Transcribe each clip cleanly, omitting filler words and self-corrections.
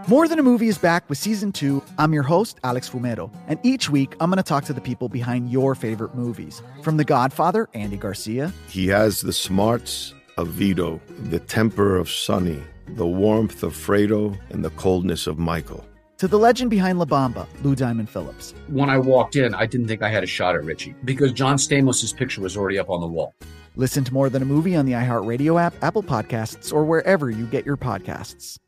More Than a Movie is back with Season 2. I'm your host, Alex Fumero, and each week I'm going to talk to the people behind your favorite movies. From The Godfather, Andy Garcia. He has the smarts of Vito, the temper of Sonny, the warmth of Fredo, and the coldness of Michael. To the legend behind La Bamba, Lou Diamond Phillips. When I walked in, I didn't think I had a shot at Richie because John Stamos' picture was already up on the wall. Listen to More Than a Movie on the iHeartRadio app, Apple Podcasts, or wherever you get your podcasts.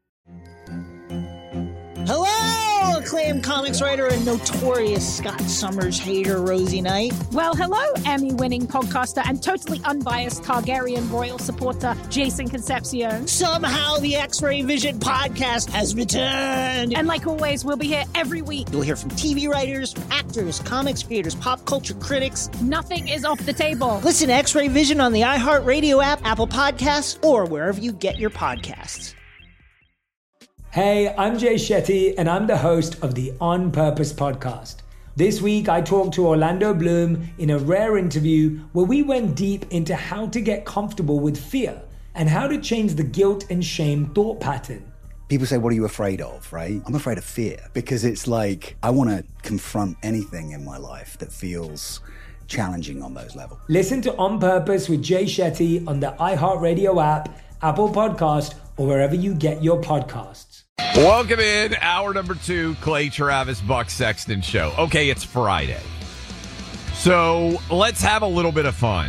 Hello, acclaimed comics writer and notorious Scott Summers hater, Rosie Knight. Well, hello, Emmy-winning podcaster and totally unbiased Targaryen royal supporter, Jason Concepcion. Somehow the X-Ray Vision podcast has returned. And like always, we'll be here every week. You'll hear from TV writers, actors, comics creators, pop culture critics. Nothing is off the table. Listen to X-Ray Vision on the iHeartRadio app, Apple Podcasts, or wherever you get your podcasts. Hey, I'm Jay Shetty, and I'm the host of the On Purpose podcast. This week, I talked to Orlando Bloom in a rare interview where we went deep into how to get comfortable with fear and how to change the guilt and shame thought pattern. People say, what are you afraid of, right? I'm afraid of fear because it's like I want to confront anything in my life that feels challenging on those levels. Listen to On Purpose with Jay Shetty on the iHeartRadio app, Apple Podcast, or wherever you get your podcasts. Welcome in, hour number 2, Clay Travis, Buck Sexton Show. Okay, it's Friday. So let's have a little bit of fun.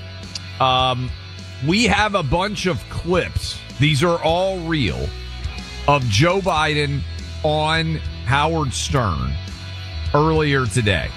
We have a bunch of clips. These are all real of Joe Biden on Howard Stern earlier today.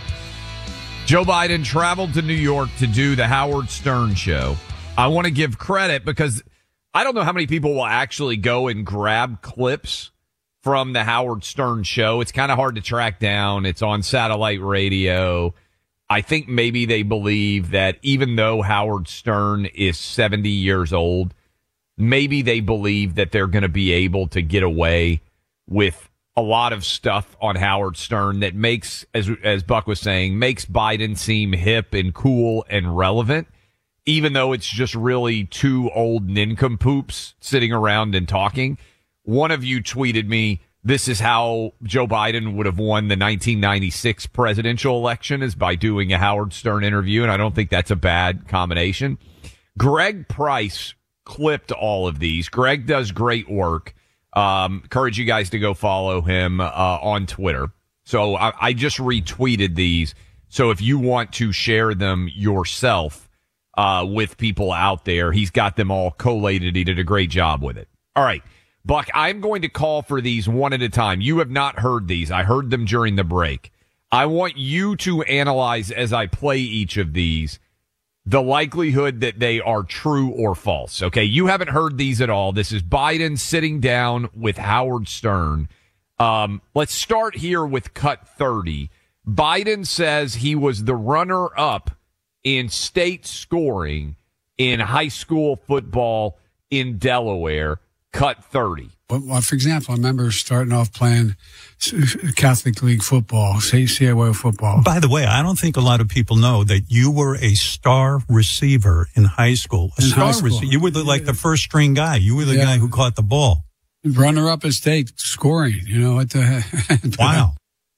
Joe Biden traveled to New York to do the Howard Stern show. I want to give credit because I don't know how many people will actually go and grab clips from the Howard Stern show. It's kind of hard to track down. It's on satellite radio. I think maybe they believe that even though Howard Stern is 70 years old, maybe they believe that they're going to be able to get away with a lot of stuff on Howard Stern that makes, as Buck was saying, makes Biden seem hip and cool and relevant, even though it's just really two old nincompoops sitting around and talking. One of you tweeted me, this is how Joe Biden would have won the 1996 presidential election, is by doing a Howard Stern interview, and I don't think that's a bad combination. Greg Price clipped all of these. Greg does great work. Encourage you guys to go follow him on Twitter. So I just retweeted these. So if you want to share them yourself with people out there, he's got them all collated. He did a great job with it. All right, Buck, I'm going to call for these one at a time. You have not heard these. I heard them during the break. I want you to analyze as I play each of these the likelihood that they are true or false. Okay, you haven't heard these at all. This is Biden sitting down with Howard Stern. Let's start here with cut 30. Biden says he was the runner-up in state scoring in high school football in Delaware. Cut 30. Well, for example, I remember starting off playing Catholic League football, CIO football. By the way, I don't think a lot of people know that you were a star receiver in high school. You were the first string guy. You were the guy who caught the ball. Runner-up in state scoring, what the heck. Wow.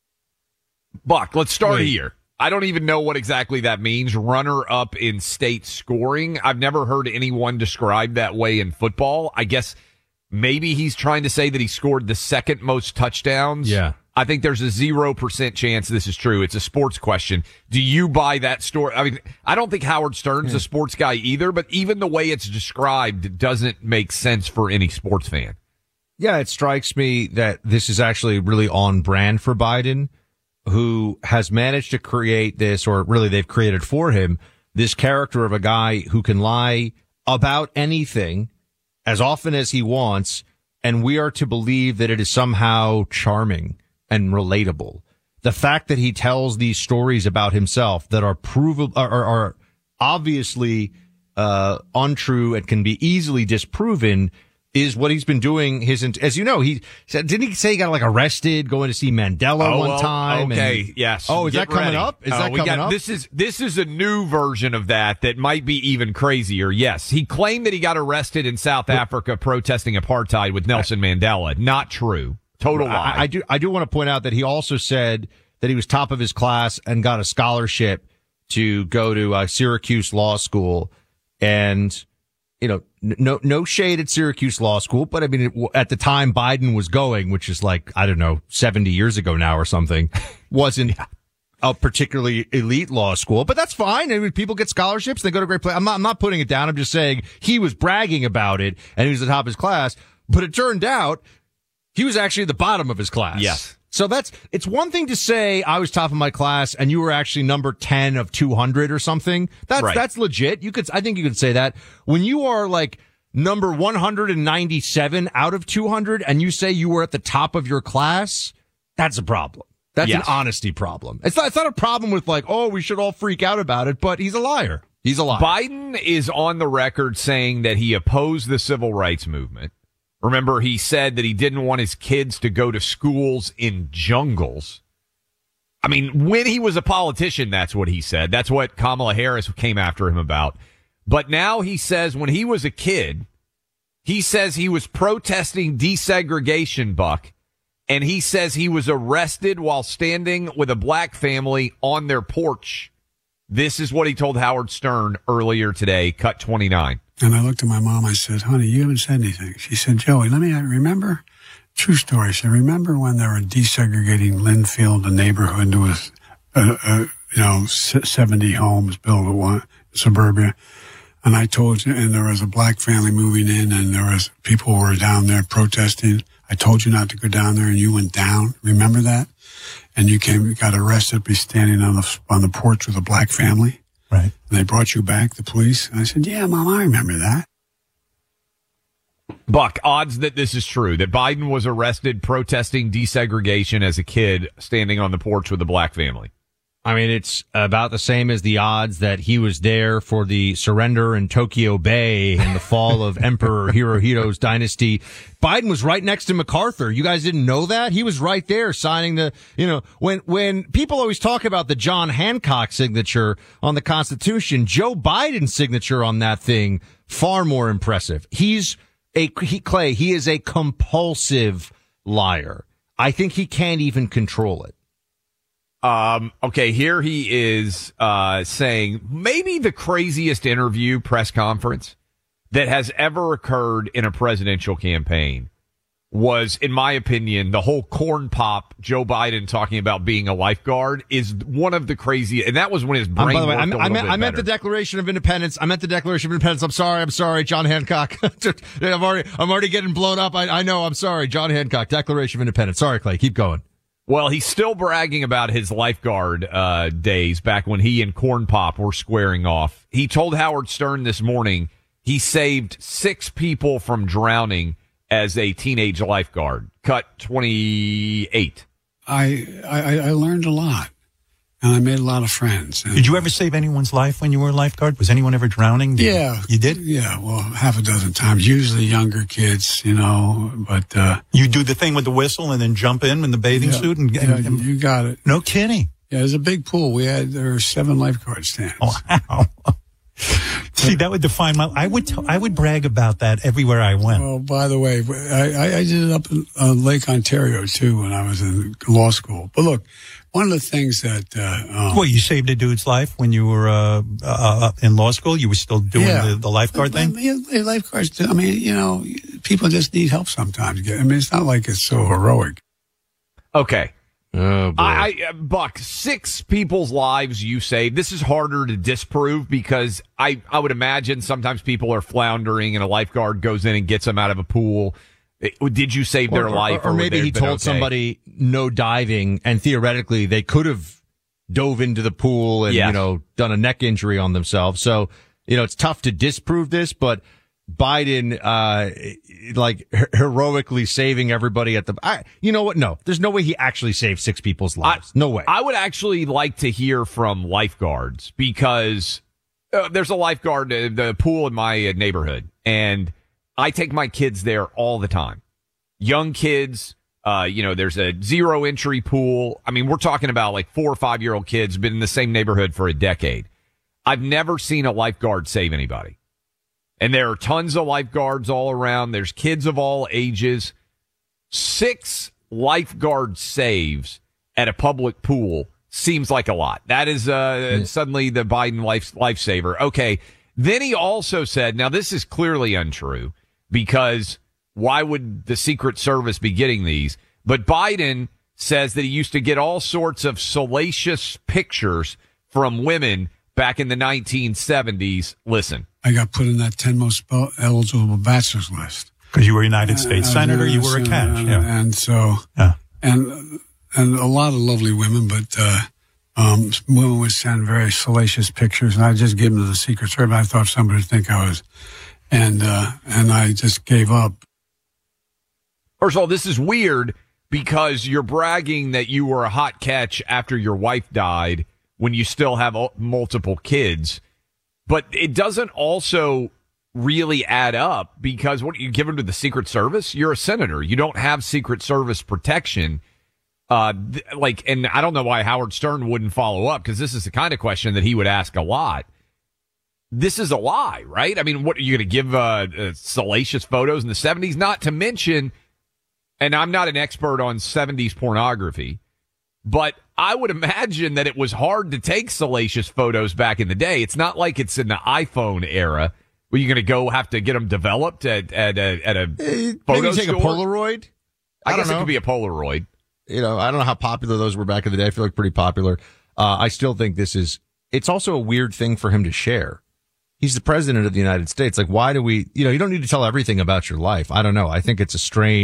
Buck, let's start here. I don't even know what exactly that means, runner-up in state scoring. I've never heard anyone described that way in football. I guess maybe he's trying to say that he scored the second most touchdowns. Yeah. I think there's a 0% chance this is true. It's a sports question. Do you buy that story? I mean, I don't think Howard Stern's a sports guy either, but even the way it's described doesn't make sense for any sports fan. Yeah, it strikes me that this is actually really on brand for Biden, who has managed to create this, or really they've created for him, this character of a guy who can lie about anything as often as he wants, and we are to believe that it is somehow charming and relatable. The fact that he tells these stories about himself that are are obviously untrue and can be easily disproven is what he's been doing as you know, he said, didn't he say he got like arrested going to see Mandela one time? Okay. Yes. Oh, is that coming up? Is that coming up? This is a new version of that might be even crazier. Yes. He claimed that he got arrested in South Africa protesting apartheid with Nelson Mandela. Not true. Total lie. I do want to point out that he also said that he was top of his class and got a scholarship to go to Syracuse Law School. And, you know, no shade at Syracuse Law School, but I mean, at the time Biden was going, which is like, I don't know, 70 years ago now or something, wasn't a particularly elite law school, but that's fine. I mean, people get scholarships. They go to great places. I'm not putting it down. I'm just saying he was bragging about it and he was at the top of his class, but it turned out he was actually at the bottom of his class. Yes. So it's one thing to say I was top of my class and you were actually number 10 of 200 or something. That's legit. I think you could say that. When you are like number 197 out of 200 and you say you were at the top of your class, that's a problem. That's an honesty problem. It's not a problem with like, oh, we should all freak out about it, but he's a liar. He's a liar. Biden is on the record saying that he opposed the civil rights movement. Remember, he said that he didn't want his kids to go to schools in jungles. I mean, when he was a politician, that's what he said. That's what Kamala Harris came after him about. But now he says when he was a kid, he says he was protesting desegregation, Buck, and he says he was arrested while standing with a black family on their porch. This is what he told Howard Stern earlier today, cut 29. And I looked at my mom, I said, honey, you haven't said anything. She said, Joey, remember, true story. She said, remember when they were desegregating Linfield, the neighborhood, there was, 70 homes built at one, suburbia. And I told you, and there was a black family moving in and there was people who were down there protesting. I told you not to go down there and you went down. Remember that? And you got arrested by standing on the porch with a black family. Right. And they brought you back, the police. And I said, yeah, Mom, I remember that. Buck, odds that this is true, that Biden was arrested protesting desegregation as a kid standing on the porch with a black family. I mean, it's about the same as the odds that he was there for the surrender in Tokyo Bay and the fall of Emperor Hirohito's dynasty. Biden was right next to MacArthur. You guys didn't know that? He was right there signing when people always talk about the John Hancock signature on the Constitution, Joe Biden's signature on that thing, far more impressive. He is a compulsive liar. I think he can't even control it. Okay, here he is saying maybe the craziest press conference that has ever occurred in a presidential campaign was, in my opinion, the whole corn pop Joe Biden talking about being a lifeguard is one of the craziest, and that was when his brain by the way, worked I meant the Declaration of Independence. I'm sorry, John Hancock. I'm already getting blown up. I know, I'm sorry, John Hancock, Declaration of Independence. Sorry, Clay, keep going. Well, he's still bragging about his lifeguard days back when he and Corn Pop were squaring off. He told Howard Stern this morning he saved 6 people from drowning as a teenage lifeguard. Cut 28. I learned a lot, and I made a lot of friends. Did you ever save anyone's life when you were a lifeguard? Was anyone ever drowning? Yeah. You did? Yeah, well, half a dozen times. Usually younger kids, but... You do the thing with the whistle and then jump in the bathing suit? And you got it. No kidding. Yeah, there's a big pool. There were 7 lifeguard stands. Oh, wow. See, that would define I would brag about that everywhere I went. Well, by the way, I did it up in Lake Ontario, too, when I was in law school. But look, one of the things that... you saved a dude's life when you were in law school? You were still doing the lifeguard thing? Yeah, lifeguards, people just need help sometimes. It's not like it's so heroic. Okay. Oh, boy. Buck, 6 people's lives you saved. This is harder to disprove because I would imagine sometimes people are floundering and a lifeguard goes in and gets them out of a pool. Did you save their life? Or maybe he told somebody no diving, and theoretically they could have dove into the pool and, done a neck injury on themselves. So, it's tough to disprove this, but Biden, heroically saving everybody at you know what? No, there's no way he actually saved 6 people's lives. No way. I would actually like to hear from lifeguards because there's a lifeguard at the pool in my neighborhood, and I take my kids there all the time. Young kids, there's a 0 entry pool. I mean, we're talking about like 4 or 5 year old kids, been in the same neighborhood for a decade. I've never seen a lifeguard save anybody. And there are tons of lifeguards all around. There's kids of all ages. 6 lifeguard saves at a public pool seems like a lot. That is suddenly the Biden lifesaver. Okay. Then he also said, now this is clearly untrue, because why would the Secret Service be getting these? But Biden says that he used to get all sorts of salacious pictures from women back in the 1970s. Listen. I got put in that 10 most eligible bachelors list. Because you were a United States Senator, you were a catch. And so, and a lot of lovely women, but women would send very salacious pictures, and I just give them to the Secret Service. I thought somebody would think I was, and I just gave up. First of all, this is weird because you're bragging that you were a hot catch after your wife died when you still have multiple kids. But it doesn't also really add up, because what you give them to the Secret Service? You're a senator. You don't have Secret Service protection. And I don't know why Howard Stern wouldn't follow up, because this is the kind of question that he would ask a lot. This is a lie, right? I mean, what are you going to give salacious photos in the 70s? Not to mention, and I'm not an expert on 70s pornography, but I would imagine that it was hard to take salacious photos back in the day. It's not like it's in the iPhone era where you're going to have to get them developed at a photo maybe take store. A Polaroid? I guess it could be a Polaroid. I don't know how popular those were back in the day. I feel like pretty popular. I still think it's also a weird thing for him to share. He's the president of the United States. Like, why do we, you don't need to tell everything about your life. I don't know. I think it's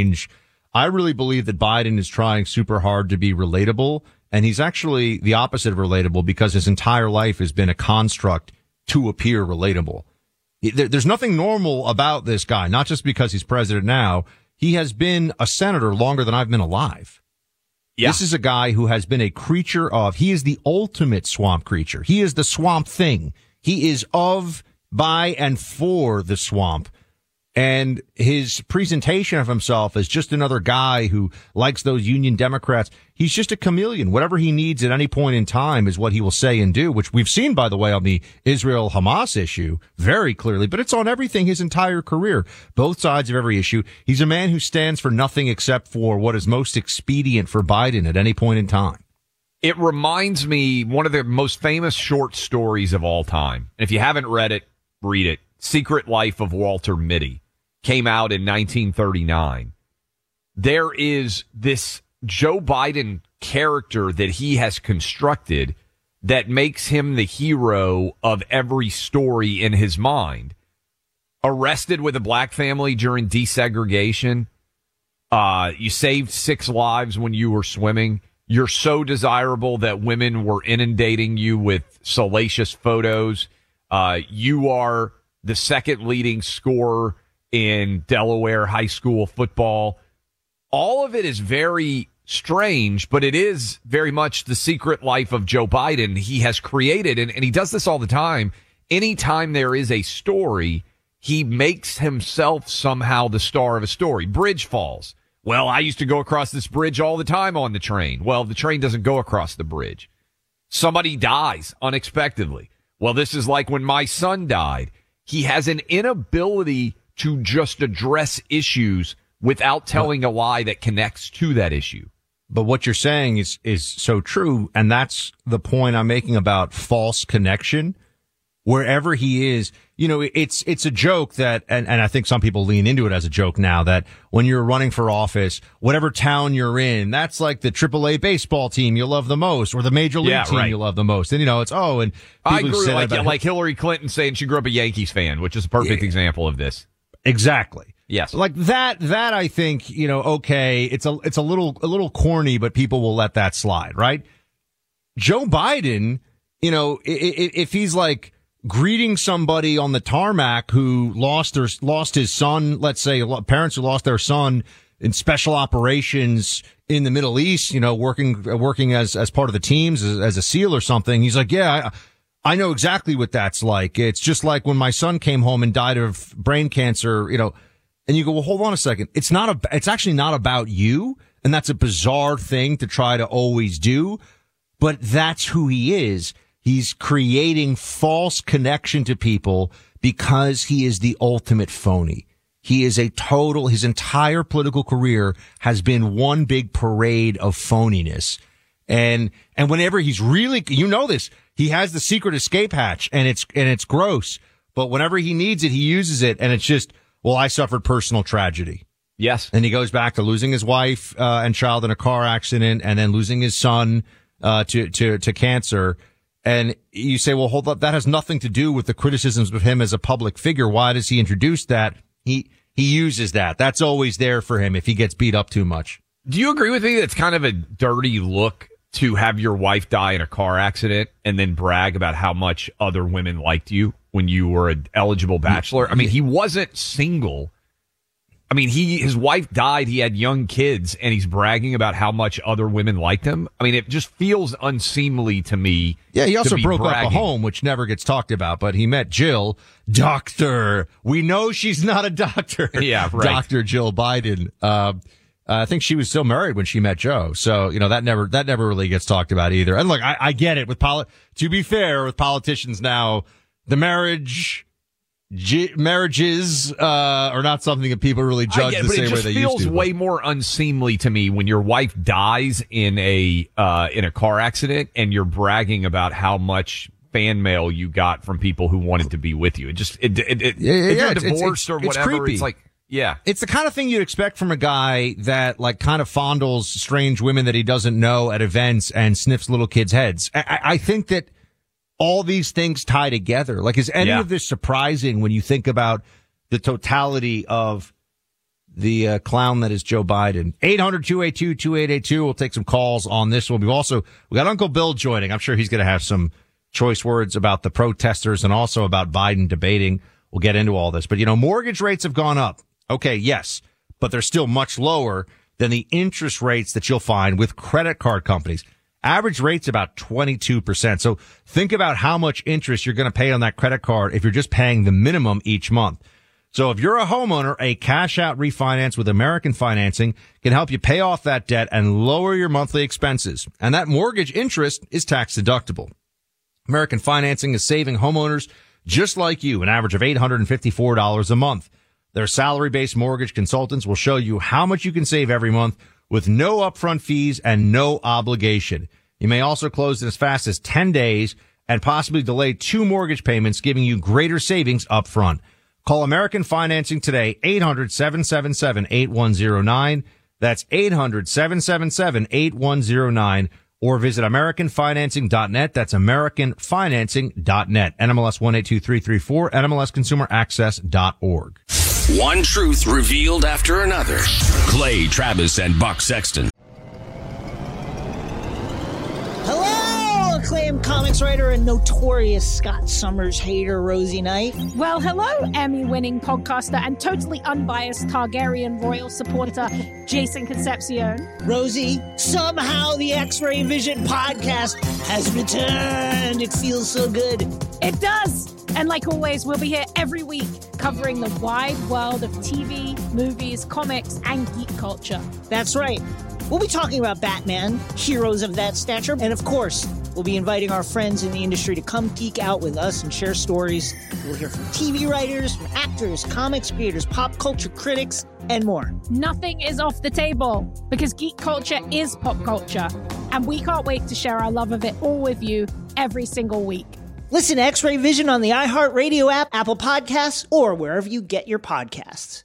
I really believe that Biden is trying super hard to be relatable, and he's actually the opposite of relatable, because his entire life has been a construct to appear relatable. There's nothing normal about this guy, not just because he's president now. He has been a senator longer than I've been alive. Yeah. This is a guy who has been a creature he is the ultimate swamp creature. He is the swamp thing. He is of, by, and for the swamp. And his presentation of himself as just another guy who likes those Union Democrats, he's just a chameleon. Whatever he needs at any point in time is what he will say and do, which we've seen, by the way, on the Israel-Hamas issue very clearly, but it's on everything his entire career, both sides of every issue. He's a man who stands for nothing except for what is most expedient for Biden at any point in time. It reminds me one of the most famous short stories of all time. And if you haven't read it, read it. Secret Life of Walter Mitty. Came out in 1939. There is this Joe Biden character that he has constructed that makes him the hero of every story in his mind. Arrested with a black family during desegregation. You saved 6 lives when you were swimming. You're so desirable that women were inundating you with salacious photos. You are the second leading scorer in Delaware high school football. All of it is very strange, but it is very much the secret life of Joe Biden. He has created, and he does this all the time. Anytime there is a story, he makes himself somehow the star of a story. Bridge falls. Well, I used to go across this bridge all the time on the train. Well, the train doesn't go across the bridge. Somebody dies unexpectedly. Well, this is like when my son died. He has an inability to just address issues without telling a lie that connects to that issue. But what you're saying is so true, and that's the point I'm making about false connection. Wherever he is, it's a joke that, and I think some people lean into it as a joke now, that when you're running for office, whatever town you're in, that's like the AAA baseball team you love the most, or the Major League team you love the most. And, and I grew like Hillary Clinton saying she grew up a Yankees fan, which is a perfect example of this. Exactly. Yes. Like that I think, okay, it's a little corny, but people will let that slide, right? Joe Biden, if he's like greeting somebody on the tarmac who lost his son, let's say parents who lost their son in special operations in the Middle East, working as part of the teams as a SEAL or something. He's like, yeah, I know exactly what that's like. It's just like when my son came home and died of brain cancer. And you go, well, hold on a second. It's actually not about you. And that's a bizarre thing to try to always do. But that's who he is. He's creating false connection to people because he is the ultimate phony. He is his entire political career has been one big parade of phoniness. And whenever he's really, this, he has the secret escape hatch and it's gross. But whenever he needs it, he uses it. And it's just, well, I suffered personal tragedy. Yes. And he goes back to losing his wife, and child in a car accident and then losing his son, to cancer. And you say, well, hold up. That has nothing to do with the criticisms of him as a public figure. Why does he introduce that? He uses that. That's always there for him if he gets beat up too much. Do you agree with me? That's kind of a dirty look to have your wife die in a car accident and then brag about how much other women liked you when you were an eligible bachelor. I mean, he wasn't single. I mean, his wife died. He had young kids and he's bragging about how much other women liked him. I mean, it just feels unseemly to me. Yeah, he also broke up a home, which never gets talked about, but he met Jill, doctor. We know she's not a doctor. Yeah, right. Dr. Jill Biden. I think she was still married when she met Joe. So, that never really gets talked about either. And look, I get it with to be fair, with politicians now, the marriages are not something that people really judge the same way they used to. It just feels way more unseemly to me when your wife dies in a car accident and you're bragging about how much fan mail you got from people who wanted to be with you. If you're divorced or whatever, it's creepy. It's like, yeah. It's the kind of thing you'd expect from a guy that kind of fondles strange women that he doesn't know at events and sniffs little kids' heads. I think that all these things tie together. Is any of this surprising when you think about the totality of the clown that is Joe Biden? 800-282-2882. We'll take some calls on this one. We got Uncle Bill joining. I'm sure he's going to have some choice words about the protesters and also about Biden debating. We'll get into all this. But, mortgage rates have gone up. Okay, yes, but they're still much lower than the interest rates that you'll find with credit card companies. Average rate's about 22%. So think about how much interest you're going to pay on that credit card if you're just paying the minimum each month. So if you're a homeowner, a cash out refinance with American Financing can help you pay off that debt and lower your monthly expenses. And that mortgage interest is tax deductible. American Financing is saving homeowners just like you an average of $854 a month. Their salary-based mortgage consultants will show you how much you can save every month with no upfront fees and no obligation. You may also close in as fast as 10 days and possibly delay 2 mortgage payments, giving you greater savings up front. Call American Financing today, 800-777-8109. That's 800-777-8109. Or visit AmericanFinancing.net. That's AmericanFinancing.net. NMLS 182334, NMLSConsumerAccess.org. One truth revealed after another. Clay Travis and Buck Sexton. Hello, acclaimed comics writer and notorious Scott Summers hater, Rosie Knight. Well, hello, Emmy-winning podcaster and totally unbiased Targaryen royal supporter, Jason Concepcion. Rosie, somehow the X-Ray Vision podcast has returned. It feels so good. It does. And like always, we'll be here every week covering the wide world of TV, movies, comics, and geek culture. That's right. We'll be talking about Batman, heroes of that stature, and of course, we'll be inviting our friends in the industry to come geek out with us and share stories. We'll hear from TV writers, from actors, comics creators, pop culture critics, and more. Nothing is off the table because geek culture is pop culture, and we can't wait to share our love of it all with you every single week. Listen to X-Ray Vision on the iHeartRadio app, Apple Podcasts, or wherever you get your podcasts.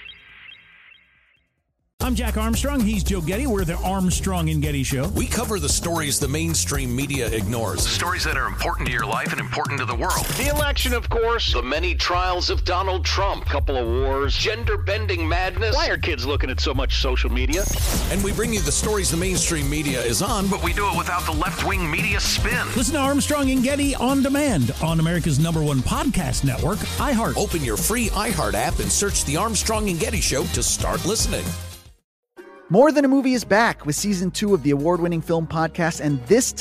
I'm Jack Armstrong. He's Joe Getty. We're the Armstrong and Getty Show. We cover the stories the mainstream media ignores. Stories that are important to your life and important to the world. The election, of course. The many trials of Donald Trump. Couple of wars. Gender-bending madness. Why are kids looking at so much social media? And we bring you the stories the mainstream media is on, but we do it without the left-wing media spin. Listen to Armstrong and Getty on demand on America's #1 podcast network, iHeart. Open your free iHeart app and search The Armstrong and Getty Show to start listening. More Than a Movie is back with season 2 of the award-winning film podcast, and this time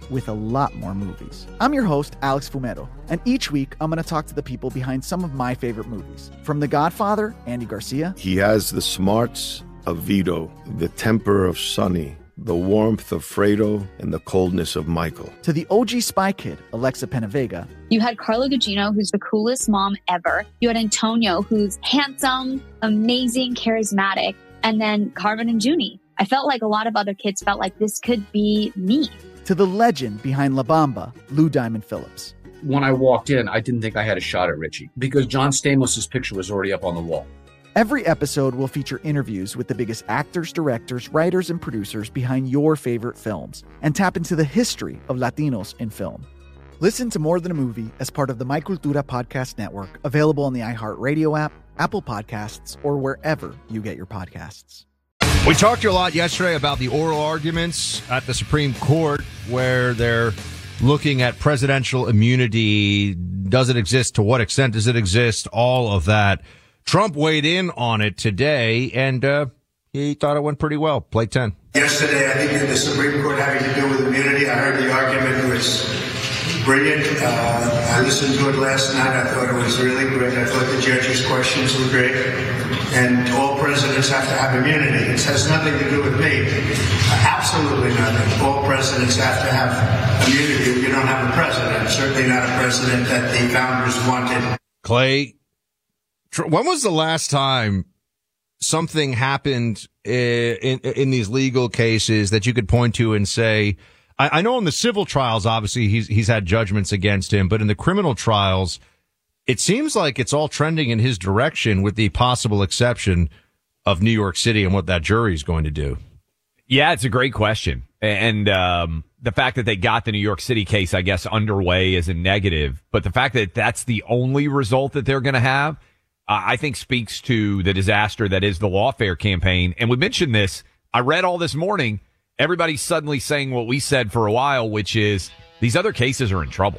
with a lot more movies. I'm your host, Alex Fumero, and each week I'm going to talk to the people behind some of my favorite movies. From The Godfather, Andy Garcia. He has the smarts of Vito, the temper of Sonny, the warmth of Fredo, and the coldness of Michael. To the OG Spy Kid, Alexa Penavega. You had Carla Gugino, who's the coolest mom ever. You had Antonio, who's handsome, amazing, charismatic. And then Carmen and Junie. I felt like a lot of other kids felt like this could be me. To the legend behind La Bamba, Lou Diamond Phillips. When I walked in, I didn't think I had a shot at Richie because John Stamos' picture was already up on the wall. Every episode will feature interviews with the biggest actors, directors, writers, and producers behind your favorite films and tap into the history of Latinos in film. Listen to More Than a Movie as part of the My Cultura podcast network, available on the iHeartRadio app, Apple Podcasts, or wherever you get your podcasts. We talked to you a lot yesterday about the oral arguments at the Supreme Court where they're looking at presidential immunity. Does it exist? To what extent does it exist? All of that. Trump weighed in on it today, and he thought it went pretty well. Play 10. Yesterday, I think at the Supreme Court having to do with immunity, I heard the argument was brilliant. I listened to it last night. I thought it was really great. I thought the judge's questions were great. And all presidents have to have immunity. It has nothing to do with me. Absolutely nothing. All presidents have to have immunity. If you don't have a president, certainly not a president that the founders wanted. Clay, when was the last time something happened in these legal cases that you could point to and say, I know in the civil trials, obviously, he's had judgments against him, but in the criminal trials, it seems like it's all trending in his direction with the possible exception of New York City and what that jury is going to do. Yeah, it's a great question. And the fact that they got the New York City case, I guess, underway is a negative. But the fact that that's the only result that they're going to have, I think speaks to the disaster that is the lawfare campaign. And we mentioned this. I read all this morning. Everybody's suddenly saying what we said for a while, which is these other cases are in trouble.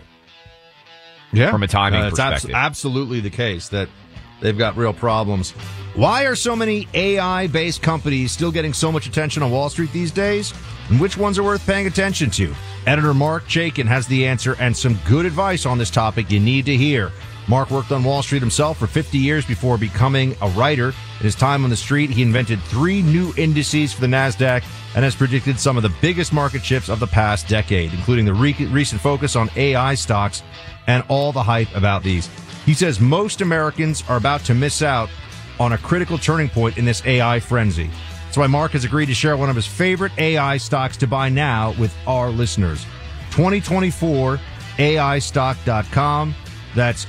Yeah. From a timing perspective. It's absolutely the case that they've got real problems. Why are so many AI-based companies still getting so much attention on Wall Street these days? And which ones are worth paying attention to? Editor Mark Chaikin has the answer and some good advice on this topic you need to hear. Mark worked on Wall Street himself for 50 years before becoming a writer. In his time on the street, he invented 3 new indices for the NASDAQ and has predicted some of the biggest market shifts of the past decade, including the recent focus on AI stocks and all the hype about these. He says most Americans are about to miss out on a critical turning point in this AI frenzy. That's why Mark has agreed to share one of his favorite AI stocks to buy now with our listeners. 2024aistock.com. That's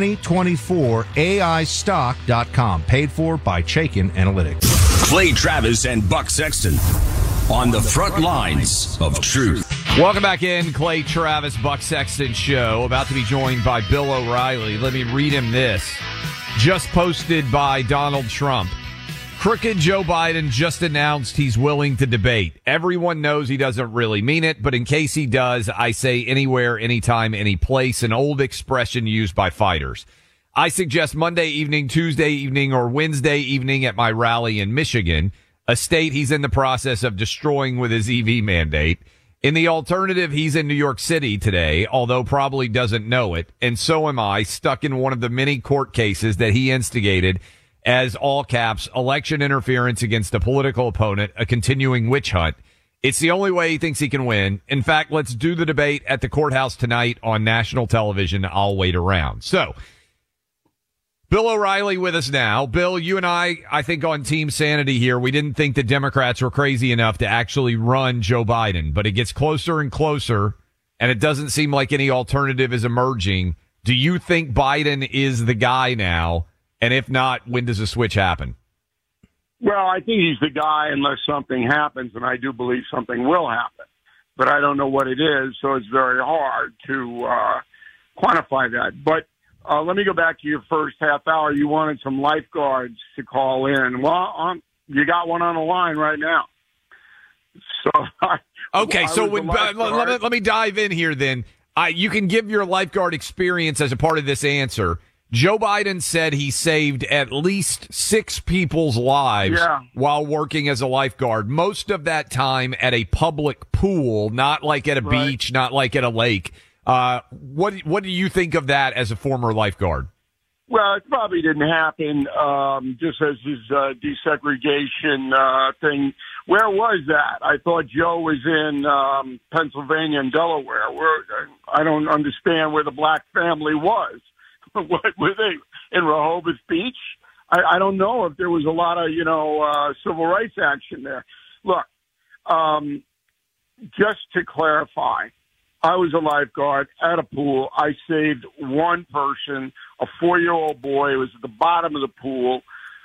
2024aistock.com. Paid for by Chaikin Analytics. Clay Travis and Buck Sexton on the front lines of truth. Welcome back in, Clay Travis, Buck Sexton Show. About to be joined by Bill O'Reilly. Let me read him this. Just posted by Donald Trump. Crooked Joe Biden just announced he's willing to debate. Everyone knows he doesn't really mean it, but in case he does, I say anywhere, anytime, any place, an old expression used by fighters. I suggest Monday evening, Tuesday evening, or Wednesday evening at my rally in Michigan, a state he's in the process of destroying with his EV mandate. In the alternative, he's in New York City today, although probably doesn't know it, and so am I, stuck in one of the many court cases that he instigated as all caps, election interference against a political opponent, a continuing witch hunt. It's the only way he thinks he can win. In fact, let's do the debate at the courthouse tonight on national television. I'll wait around. So, Bill O'Reilly with us now. Bill, you and I think on Team Sanity here, we didn't think the Democrats were crazy enough to actually run Joe Biden, but it gets closer and closer, and it doesn't seem like any alternative is emerging. Do you think Biden is the guy now? And if not, when does the switch happen? Well, I think he's the guy unless something happens, and I do believe something will happen. But I don't know what it is, so it's very hard to quantify that. But let me go back to your first half hour. You wanted some lifeguards to call in. Well, you got one on the line right now. So okay, so let me dive in here then. You can give your lifeguard experience as a part of this answer. Joe Biden said he saved at least 6 people's lives while working as a lifeguard, most of that time at a public pool, not like at a beach, not like at a lake. What do you think of that as a former lifeguard? Well, it probably didn't happen just as his desegregation thing. Where was that? I thought Joe was in Pennsylvania and Delaware. I don't understand where the black family was. What were they in Rehoboth Beach? I don't know if there was a lot of civil rights action there. Look, just to clarify, I was a lifeguard at a pool. I saved one person, a 4-year-old boy who was at the bottom of the pool.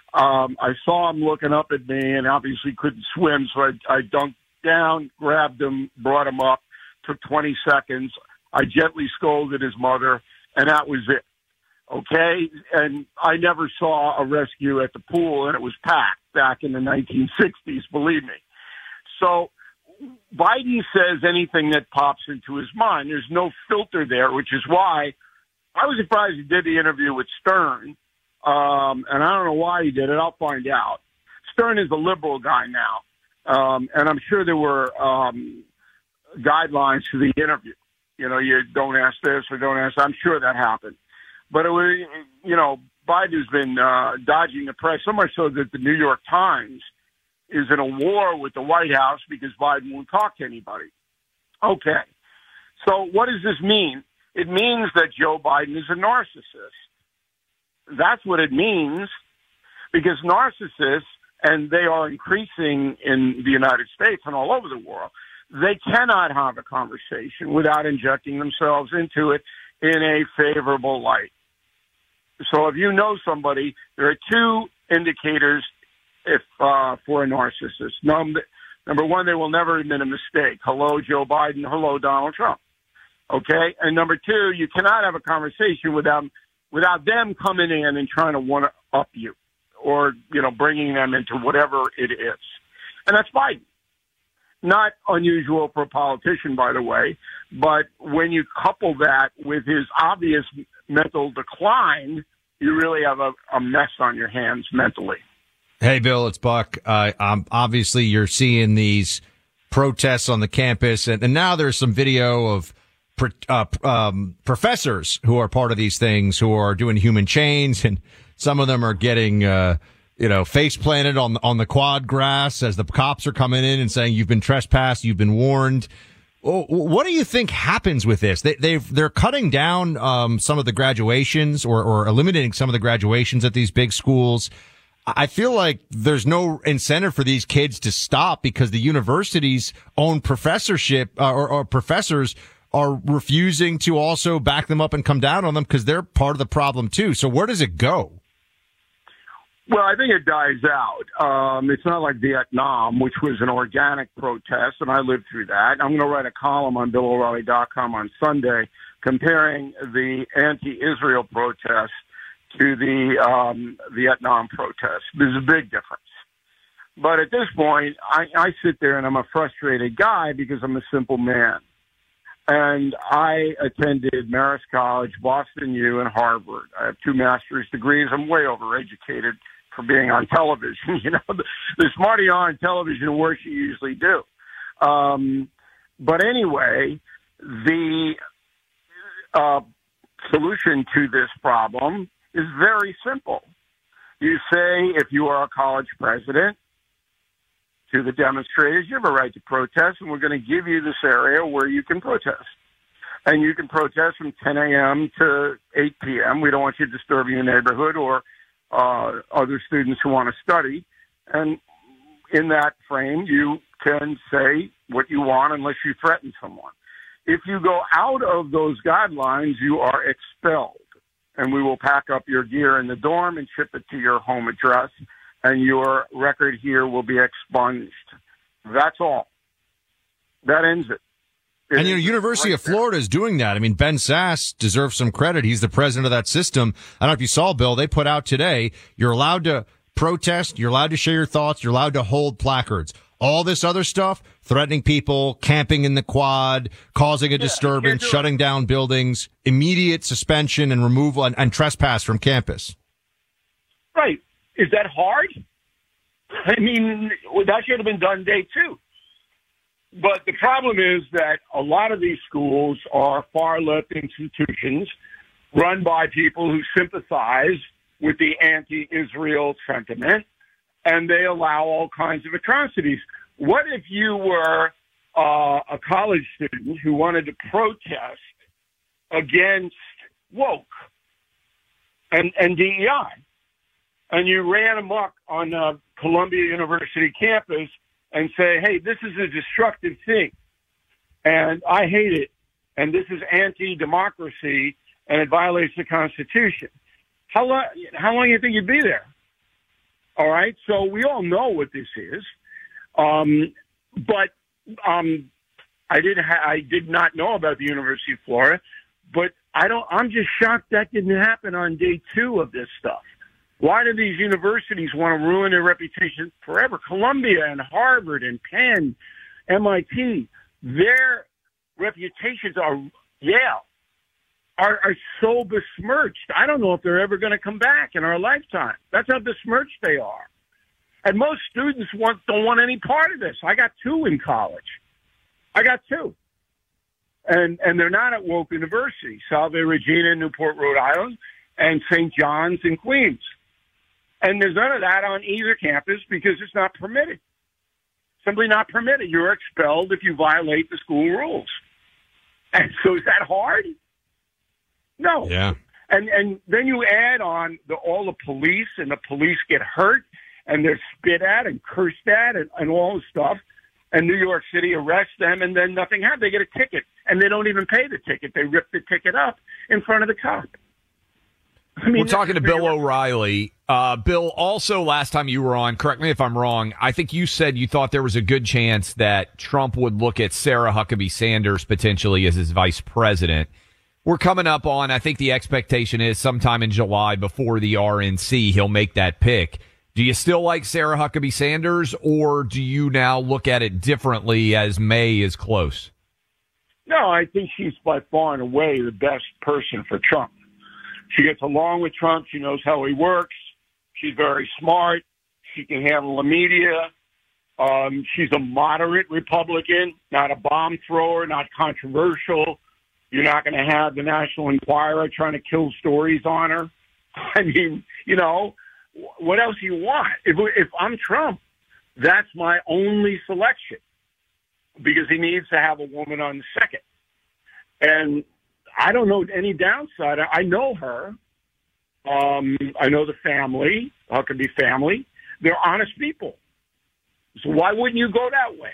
I saw him looking up at me and obviously couldn't swim, so I dunked down, grabbed him, brought him up, took 20 seconds. I gently scolded his mother, and that was it. Okay? And I never saw a rescue at the pool, and it was packed back in the 1960s, believe me. So Biden says anything that pops into his mind. There's no filter there, which is why I was surprised he did the interview with Stern. And I don't know why he did it. I'll find out. Stern is a liberal guy now. And I'm sure there were guidelines to the interview. You don't ask this or don't ask that. I'm sure that happened. But it was, Biden's been dodging the press so much so that the New York Times is in a war with the White House because Biden won't talk to anybody. Okay. So what does this mean? It means that Joe Biden is a narcissist. That's what it means, because narcissists, and they are increasing in the United States and all over the world, they cannot have a conversation without injecting themselves into it in a favorable light. So if you know somebody, there are 2 indicators for a narcissist. Number one, they will never admit a mistake. Hello, Joe Biden. Hello, Donald Trump. Okay? And number 2, you cannot have a conversation without them coming in and trying to one-up you or, bringing them into whatever it is. And that's Biden. Not unusual for a politician, by the way, but when you couple that with his obvious mental decline, you really have a mess on your hands mentally. Hey, Bill, it's Buck. Obviously, you're seeing these protests on the campus, and now there's some video of professors who are part of these things who are doing human chains, and some of them are getting face planted on the quad grass as the cops are coming in and saying, you've been trespassed, you've been warned. What do you think happens with this? They're cutting down some of the graduations or eliminating some of the graduations at these big schools. I feel like there's no incentive for these kids to stop because the university's own professorship or professors are refusing to also back them up and come down on them because they're part of the problem too. So where does it go? Well, I think it dies out. It's not like Vietnam, which was an organic protest, and I lived through that. I'm going to write a column on BillO'Reilly.com on Sunday comparing the anti-Israel protest to the Vietnam protest. There's a big difference. But at this point, I sit there and I'm a frustrated guy because I'm a simple man. And I attended Marist College, Boston U, and Harvard. I have 2 master's degrees. I'm way overeducated for being on television. The smarter you are on television, the worse you usually do. But anyway, the solution to this problem is very simple. You say, if you are a college president, to the demonstrators, you have a right to protest, and we're going to give you this area where you can protest. And you can protest from 10 a.m. to 8 p.m. We don't want you disturbing the neighborhood or other students who want to study. And in that frame, you can say what you want unless you threaten someone. If you go out of those guidelines, you are expelled. And we will pack up your gear in the dorm and ship it to your home address, and your record here will be expunged. That's all. That ends it. And, University of Florida is doing that. I mean, Ben Sasse deserves some credit. He's the president of that system. I don't know if you saw, Bill, they put out today, you're allowed to protest, you're allowed to share your thoughts, you're allowed to hold placards. All this other stuff, threatening people, camping in the quad, causing a disturbance, shutting down buildings, immediate suspension and removal and trespass from campus. Right. Is that hard? I mean, that should have been done day 2. But the problem is that a lot of these schools are far-left institutions run by people who sympathize with the anti-Israel sentiment, and they allow all kinds of atrocities. What if you were a college student who wanted to protest against woke and DEI, and you ran amok on Columbia University campus and say, hey, this is a destructive thing, and I hate it, and this is anti-democracy, and it violates the Constitution? How long do you think you'd be there? All right, so we all know what this is, but I did not know about the University of Florida, but I'm just shocked that didn't happen on day 2 of this stuff. Why do these universities want to ruin their reputation forever? Columbia and Harvard and Penn, MIT, their reputations are so besmirched. I don't know if they're ever going to come back in our lifetime. That's how besmirched they are. And most students don't want any part of this. I got 2 in college. I got 2. And they're not at woke universities, Salve Regina in Newport, Rhode Island, and St. John's in Queens. And there's none of that on either campus because it's not permitted. Simply not permitted. You're expelled if you violate the school rules. And so is that hard? No. Yeah. And then you add on all the police, and the police get hurt, and they're spit at and cursed at and all this stuff. And New York City arrests them, and then nothing happens. They get a ticket, and they don't even pay the ticket. They rip the ticket up in front of the cop. I mean, we're talking to Bill O'Reilly. Bill, also last time you were on, correct me if I'm wrong, I think you said you thought there was a good chance that Trump would look at Sarah Huckabee Sanders potentially as his vice president. We're coming up on, I think the expectation is sometime in July before the RNC, he'll make that pick. Do you still like Sarah Huckabee Sanders, or do you now look at it differently as May is close? No, I think she's by far and away the best person for Trump. She gets along with Trump. She knows how he works. She's very smart. She can handle the media. She's a moderate Republican, not a bomb thrower, not controversial. You're not going to have the National Enquirer trying to kill stories on her. I mean, what else do you want? If I'm Trump, that's my only selection because he needs to have a woman on the second. And I don't know any downside. I know her. I know the family, Huckabee family. They're honest people. So why wouldn't you go that way?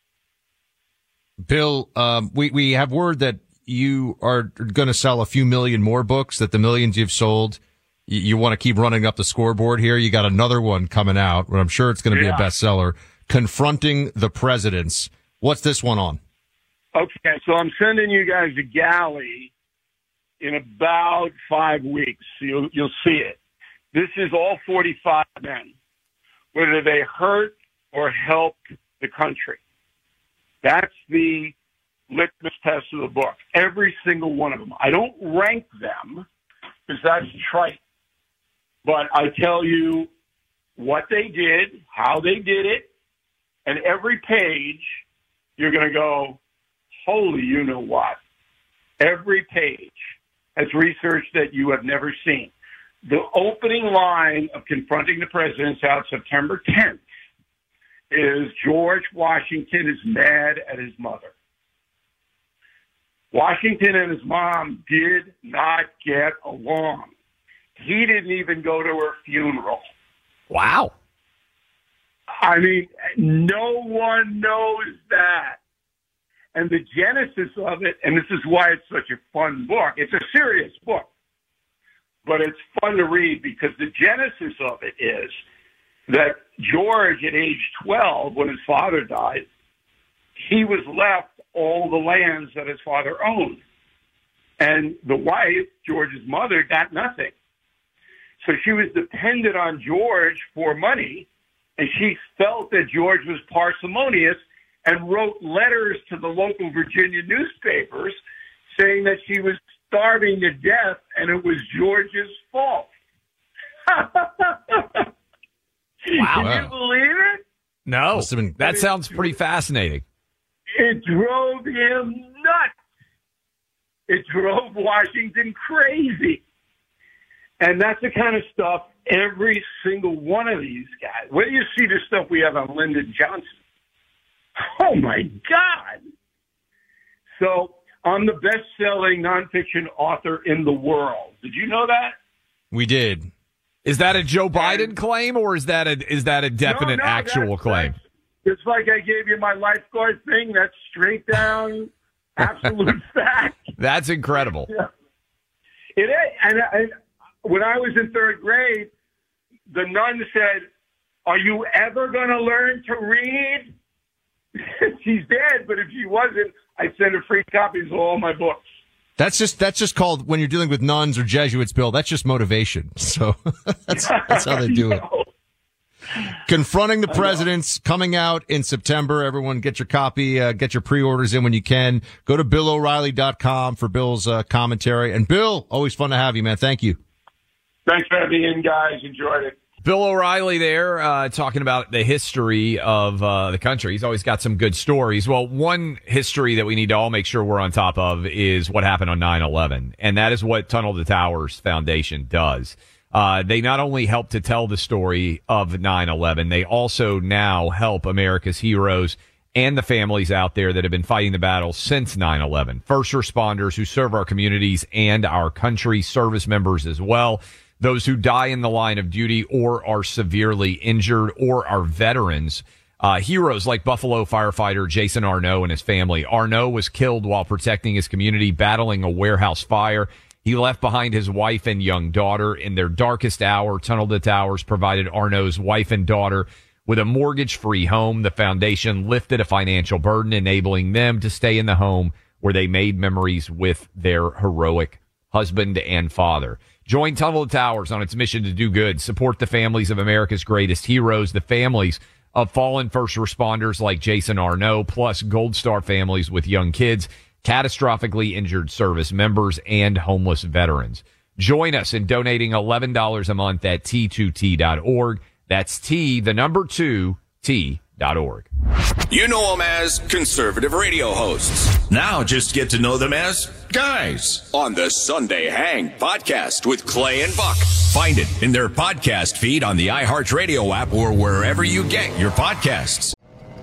Bill, we have word that you are going to sell a few million more books, that the millions you've sold, you want to keep running up the scoreboard here. You got another one coming out, but I'm sure it's going to be a bestseller, Confronting the Presidents. What's this one on? Okay, so I'm sending you guys a galley in about 5 weeks. You'll see it. This is all 45 men, whether they hurt or helped the country. That's the litmus test of the book. Every single one of them. I don't rank them because that's trite. But I tell you what they did, how they did it, and every page you're going to go, holy you know what. Every page has research that you have never seen. The opening line of Confronting the Presidents out September 10th is George Washington is mad at his mother. Washington and his mom did not get along. He didn't even go to her funeral. Wow. I mean, no one knows that. And the genesis of it, and this is why it's such a fun book. It's a serious book, but it's fun to read because the genesis of it is that George, at age 12, when his father died, he was left all the lands that his father owned. And the wife, George's mother, got nothing. So she was dependent on George for money and she felt that George was parsimonious and wrote letters to the local Virginia newspapers saying that she was starving to death and it was George's fault. Wow. Can you believe it? No. That sounds pretty fascinating. It drove him nuts. It drove Washington crazy. And that's the kind of stuff every single one of these guys. Where do you see the stuff we have on Lyndon Johnson? Oh, my God. So I'm the best-selling nonfiction author in the world. Did you know that? We did. Is that a Joe Biden claim, or is that a definite actual claim? It's like I gave you my lifeguard thing. That's straight down, absolute fact. That's incredible. Yeah. It is. And when I was in third grade, the nun said, "Are you ever going to learn to read?" She's dead, but if she wasn't, I'd send her free copies of all my books. That's just called, when you're dealing with nuns or Jesuits, Bill, that's just motivation. So that's how they do it. Confronting the Presidents, coming out in September. Everyone get your copy, get your pre-orders in when you can. Go to BillO'Reilly.com for Bill's commentary. And Bill, always fun to have you, man. Thank you. Thanks for having me in, guys. Enjoyed it. Bill O'Reilly there talking about the history of the country. He's always got some good stories. Well, one history that we need to all make sure we're on top of is what happened on 9/11. And that is what Tunnel to Towers Foundation does. They not only help to tell the story of 9/11, they also now help America's heroes and the families out there that have been fighting the battle since 9/11. First responders who serve our communities and our country, service members as well. Those who die in the line of duty or are severely injured or are veterans. Heroes like Buffalo firefighter Jason Arnaud and his family. Arnaud was killed while protecting his community, battling a warehouse fire. He left behind his wife and young daughter. In their darkest hour, Tunnel to Towers provided Arnaud's wife and daughter with a mortgage-free home. The foundation lifted a financial burden, enabling them to stay in the home where they made memories with their heroic husband and father. Join Tunnel to Towers on its mission to do good. Support the families of America's greatest heroes, the families of fallen first responders like Jason Arnaud, plus Gold Star families with young kids, catastrophically injured service members, and homeless veterans. Join us in donating $11 a month at T2T.org. That's T2T.org. You know them as conservative radio hosts. Now just get to know them as guys on the Sunday Hang podcast with Clay and Buck. Find it in their podcast feed on the iHeartRadio app or wherever you get your podcasts.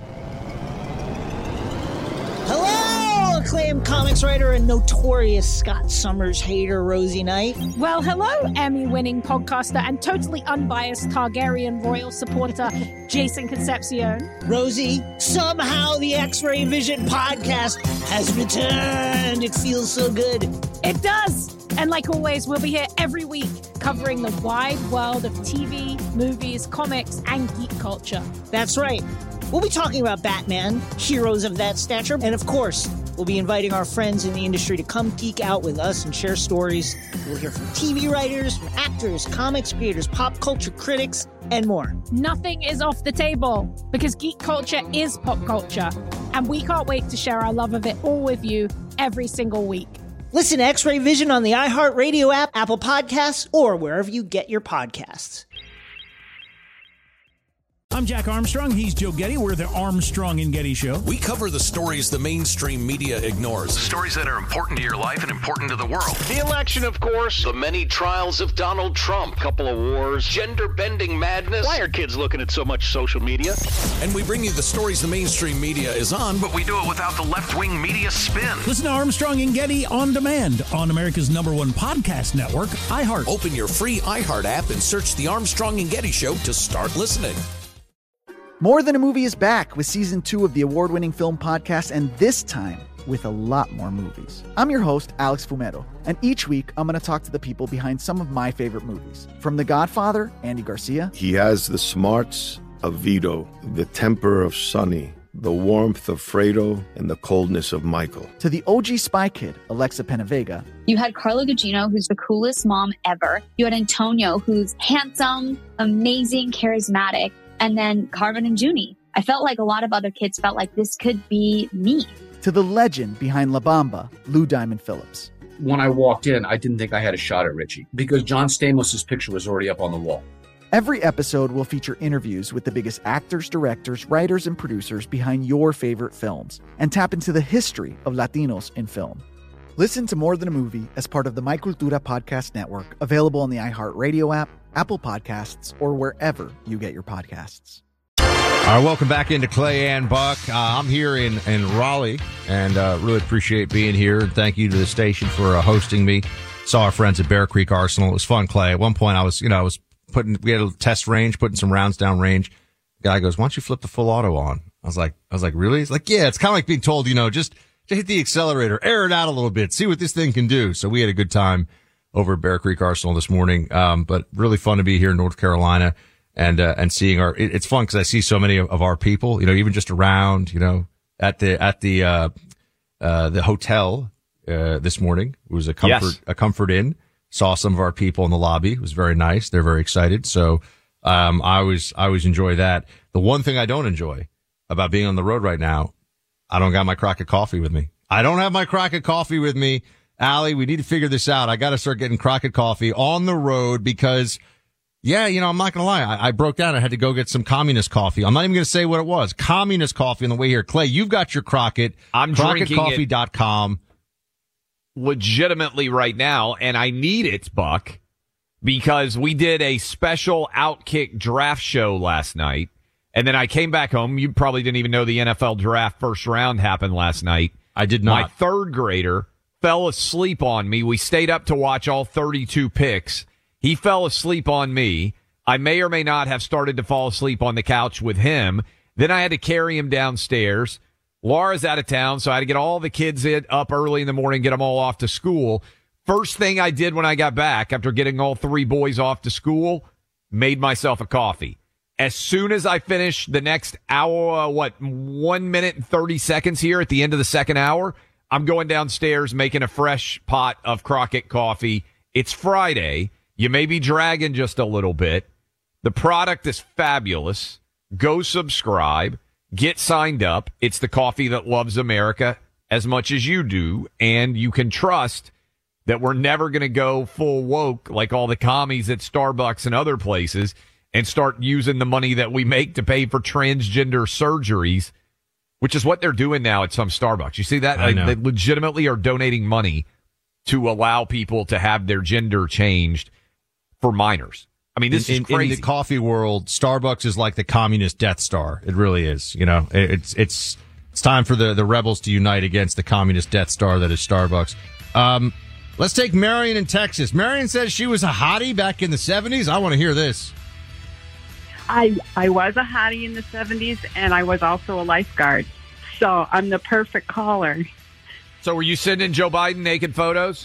Hello, acclaimed comics writer and notorious Scott Summers hater, Rosie Knight. Well, hello, Emmy-winning podcaster and totally unbiased Targaryen royal supporter, Jason Concepcion. Rosie, somehow the X-Ray Vision podcast has returned. It feels so good. It does. And like always, we'll be here every week covering the wide world of TV, movies, comics, and geek culture. That's right. We'll be talking about Batman, heroes of that stature, and of course, we'll be inviting our friends in the industry to come geek out with us and share stories. We'll hear from TV writers, from actors, comics creators, pop culture critics, and more. Nothing is off the table because geek culture is pop culture, and we can't wait to share our love of it all with you every single week. Listen to X-Ray Vision on the iHeartRadio app, Apple Podcasts, or wherever you get your podcasts. I'm Jack Armstrong. He's Joe Getty. We're the Armstrong and Getty Show. We cover the stories the mainstream media ignores. Stories that are important to your life and important to the world. The election, of course. The many trials of Donald Trump. Couple of wars. Gender-bending madness. Why are kids looking at so much social media? And we bring you the stories the mainstream media is on, but we do it without the left-wing media spin. Listen to Armstrong and Getty on demand on America's #1 podcast network, iHeart. Open your free iHeart app and search The Armstrong and Getty Show to start listening. More Than a Movie is back with season 2 of the award-winning film podcast, and this time with a lot more movies. I'm your host, Alex Fumero, and each week I'm going to talk to the people behind some of my favorite movies. From The Godfather, Andy Garcia. He has the smarts of Vito, the temper of Sonny, the warmth of Fredo, and the coldness of Michael. To the OG Spy Kid, Alexa Penavega. You had Carla Gugino, who's the coolest mom ever. You had Antonio, who's handsome, amazing, charismatic. And then Carmen and Junie. I felt like a lot of other kids felt like this could be me. To the legend behind La Bamba, Lou Diamond Phillips. When I walked in, I didn't think I had a shot at Richie because John Stamos' picture was already up on the wall. Every episode will feature interviews with the biggest actors, directors, writers, and producers behind your favorite films and tap into the history of Latinos in film. Listen to More Than a Movie as part of the My Cultura podcast network, available on the iHeartRadio app, Apple Podcasts, or wherever you get your podcasts. All right, welcome back into Clay and Buck. I'm here in Raleigh, and really appreciate being here. And thank you to the station for hosting me. Saw our friends at Bear Creek Arsenal. It was fun, Clay. At one point, we had a test range, putting some rounds down range. The guy goes, "Why don't you flip the full auto on?" I was like, really? He's like, "Yeah, it's kind of like being told, just to hit the accelerator, air it out a little bit, see what this thing can do." So we had a good time over at Bear Creek Arsenal this morning. But really fun to be here in North Carolina and seeing it's fun because I see so many of our people, even just around, at the hotel, this morning. It was a comfort inn. Saw some of our people in the lobby. It was very nice. They're very excited. So, I always enjoy that. The one thing I don't enjoy about being on the road right now, I don't got my Crockett coffee with me. I don't have my Crockett coffee with me. Allie, we need to figure this out. I got to start getting Crockett coffee on the road because, I'm not going to lie. I broke down. I had to go get some communist coffee. I'm not even going to say what it was. Communist coffee on the way here. Clay, you've got your Crockett. I'm CrockettCoffee.com. Legitimately right now, and I need it, Buck, because we did a special Outkick draft show last night, and then I came back home. You probably didn't even know the NFL draft first round happened last night. I did not. My third grader fell asleep on me. We stayed up to watch all 32 picks. He fell asleep on me. I may or may not have started to fall asleep on the couch with him. Then I had to carry him downstairs. Laura's out of town, so I had to get all the kids up early in the morning, get them all off to school. First thing I did when I got back, after getting all three boys off to school, made myself a coffee. As soon as I finished the next hour, 1 minute and 30 seconds here at the end of the second hour, I'm going downstairs making a fresh pot of Crockett coffee. It's Friday. You may be dragging just a little bit. The product is fabulous. Go subscribe. Get signed up. It's the coffee that loves America as much as you do, and you can trust that we're never going to go full woke like all the commies at Starbucks and other places and start using the money that we make to pay for transgender surgeries, which is what they're doing now at some Starbucks. You see that? They legitimately are donating money to allow people to have their gender changed for minors. I mean, this is crazy. In the coffee world, Starbucks is like the communist Death Star. It really is. It's time for the rebels to unite against the communist Death Star that is Starbucks. Let's take Marion in Texas. Marion says she was a hottie back in the 70s. I want to hear this. I was a hottie in the 70s, and I was also a lifeguard. So I'm the perfect caller. So were you sending Joe Biden naked photos?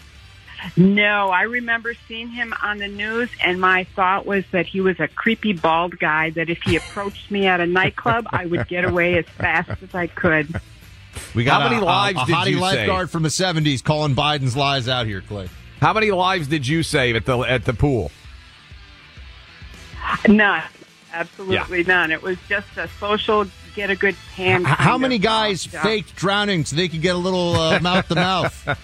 No, I remember seeing him on the news, and my thought was that he was a creepy bald guy, that if he approached me at a nightclub, I would get away as fast as I could. We got How many lives a did hottie you lifeguard save? from the 70s calling Biden's lies out here, Clay. How many lives did you save at the pool? None. Absolutely none. It was just a social, get a good tan. How many guys faked drowning so they could get a little mouth-to-mouth?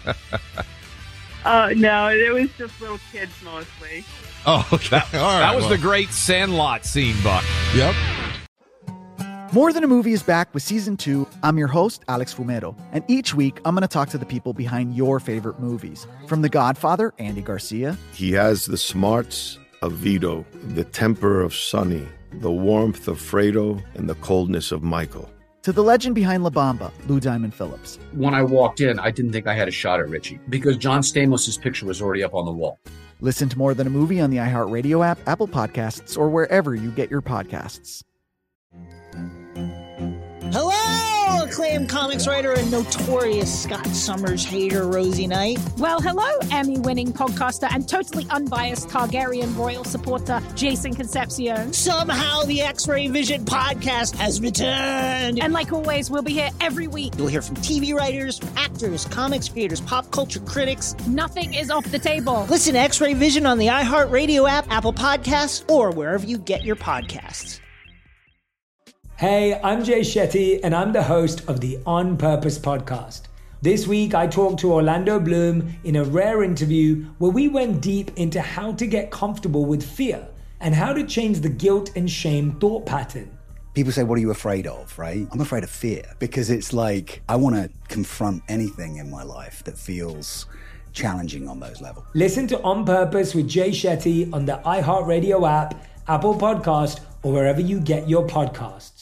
No, it was just little kids mostly. Oh, okay. That was the great Sandlot scene, Buck. Yep. More Than a Movie is back with Season 2. I'm your host, Alex Fumero, and each week I'm going to talk to the people behind your favorite movies. From The Godfather, Andy Garcia. He has the smarts of Vito, the temper of Sonny, the warmth of Fredo, and the coldness of Michael. To the legend behind La Bamba, Lou Diamond Phillips. When I walked in, I didn't think I had a shot at Richie because John Stamos' picture was already up on the wall. Listen to More Than a Movie on the iHeartRadio app, Apple Podcasts, or wherever you get your podcasts. Hello, acclaimed comics writer and notorious Scott Summers hater, Rosie Knight. Well, hello, Emmy-winning podcaster and totally unbiased Targaryen royal supporter, Jason Concepcion. Somehow the X-Ray Vision podcast has returned. And like always, we'll be here every week. You'll hear from TV writers, actors, comics creators, pop culture critics. Nothing is off the table. Listen to X-Ray Vision on the iHeartRadio app, Apple Podcasts, or wherever you get your podcasts. Hey, I'm Jay Shetty, and I'm the host of the On Purpose podcast. This week, I talked to Orlando Bloom in a rare interview where we went deep into how to get comfortable with fear and how to change the guilt and shame thought pattern. People say, what are you afraid of, right? I'm afraid of fear because it's like I want to confront anything in my life that feels challenging on those levels. Listen to On Purpose with Jay Shetty on the iHeartRadio app, Apple Podcast, or wherever you get your podcasts.